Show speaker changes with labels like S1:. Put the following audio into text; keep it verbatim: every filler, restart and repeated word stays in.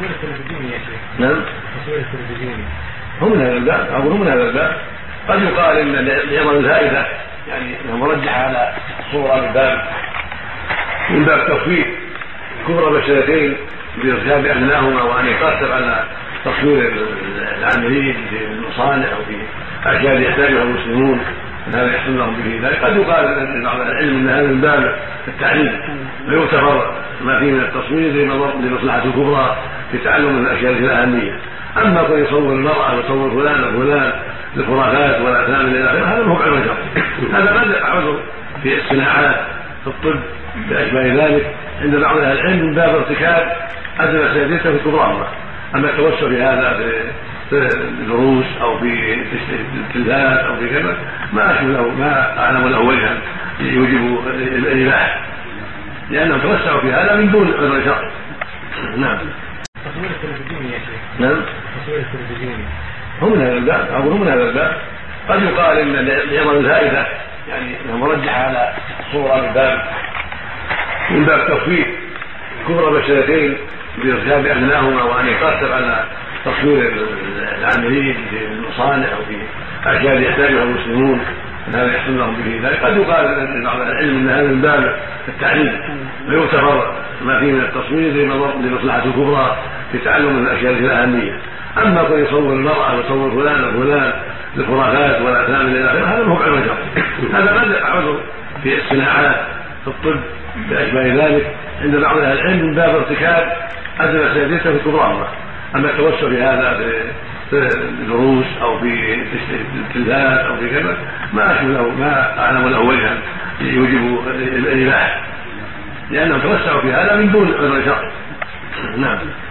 S1: تصوير التلفزيوني يا شيخ.
S2: نعم.
S1: تصوير التلفزيوني
S2: هم من هذا الباب أو هم من هذا الباب. قد يقال إن لعظم الفائدة يعني أنه مرجح على الصورة من باب من باب تخفيف كبرى بشرتين بإرشاد أدناهما وأن يقتصر على تصوير العاملين في المصانع أو في أشياء يحتاجها المسلمون هذا يحصل لهم به ذلك. قد يقال لبعض العلم ان هذا من باب التعليم فيغتفر ما فيه من التصوير لمصلحه الكبرى في تعلم الاشياء الاهميه. اما كون يصور المراه ويصور فلان وفلان للخرافات والاثام الى اخره هذا مو بعذر شرعي. هذا قد يقع عذر في الصناعات في الطب باشباه ذلك عند بعض اهل العلم من باب ارتكاب ادنى سيدته في كبراهما. اما التوسع في هذا في الدروس او في التلفاز او في كذا ما اشوف له ما اعلم له وجها يوجب الاباحه لانهم توسعوا في هذا من دون عذر شرعي. نعم.
S1: تصوير التلفزيوني يا شيخ.
S2: نعم.
S1: تصوير التلفزيوني
S2: هم من هذا الباب او هم من هذا الباب. قد يقال ان لعظم الفائده يعني انه مرجح على الصوره من باب من باب تخفيف كبرى بشرتين بإرشاد أدناهما وأن يقتصر على تصوير العاملين في المصانع أو في أشياء يحتاجها المسلمون هذا يحصل لهم به ذلك. قد يقال لبعض العلم ان هذا من باب التعليم فيغتفر ما فيه من التصوير لمصلحه الكبرى في تعلم الاشياء الاهميه. اما كون يصور المراه ويصور فلان وفلان للخرافات والاثام الى اخره هذا مو بعذر شرعي. هذا قد يقع عذر في الصناعات في الطب باشباه ذلك عند بعض اهل العلم من باب ارتكاب ادنى سيدته في كبراهما. اما التوسع في هذا في الدروس او في التلفاز او في كذا ما اشوف له ما اعلم له وجها يوجب الاباحه لانهم توسعوا في هذا من دون عذر شرعي. نعم.